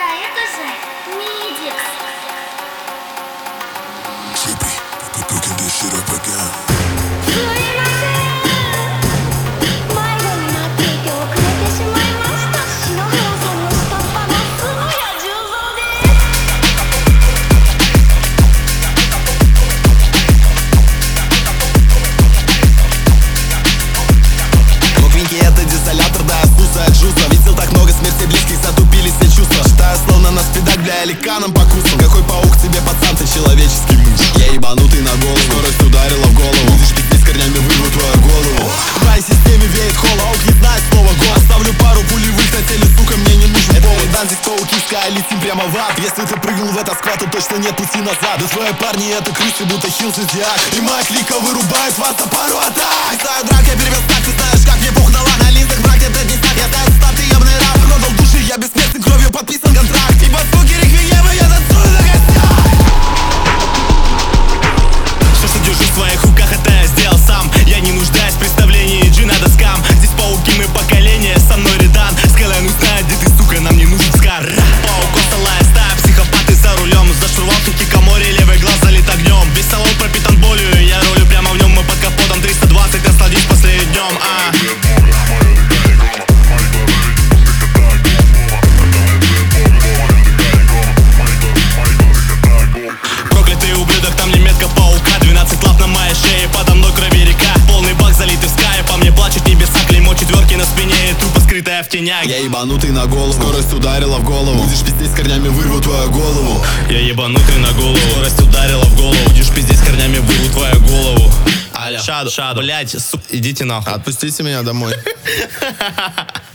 Да, это же Мидикс. Trippy, cooking this shit up again. すいません、迷子になっていて遅れてしまいました。篠原さんの下っ端の角谷十三です。 Винки это дизолятор, да, Иисуса от Джуса. Видел так много смерти близких, затупили все чувства. Считаю, словно на спидах, бля, ликаном по курсу. Какой паук тебе, пацан, ты человеческий муж. Я ебанутый на голову, скорость ударила в голову. Будешь пиздеть, корнями вырву твою голову. В моей системе веет холла, аук не знает слова гол. Оставлю пару пулевых на теле, сука, мне не нужен повод. Дан здесь пауки, скай, летим прямо в ад. Если ты прыгнул в этот сквад, то точно нет пути назад. Да твои парни это крысы, будто хилл зодиак. И моя клика вырубает вас за пару атак. Знаю, драк, я перевел так, ты знаешь, как мне пух на лак. На линзах враг, это не знак, я знаю, став, ты ебаный раб. Продал души, я бессмертный, кровью подписан контракт. И под звуки реквиема я танцую на гостях. Все, что держу в своих руках, это я сделал сам. Я не нуждаюсь в представлении джина доскам. Здесь пауки, мы поколение, со мной Редан. Скайлайн узнает, где ты, сука, нам не нужен скар. Паук, осталая стая, психопаты за рулем. За штурвал кикомори, левый глаз залит огнем. Весь салон пропитан болью, я рулю прямо в нем. Мы под капотом 320, насладись последним днем. Проклятый ублюдок, там не метка паука. 12 лап на моей шее, подо мной крови река. Полный бак залитый в скай, по мне плачут небеса. Клеймо четверки на спине и тупо скрытая в тенях. Я ебанутый на голову, скорость ударила в голову. Будешь пиздеть, корнями вырву твою голову. Я ебанутый на голову, скорость ударила в голову. Будешь пиздеть, корнями вырву твою голову. Аля, шаду, блять, сука, идите нахуй. Отпустите меня домой.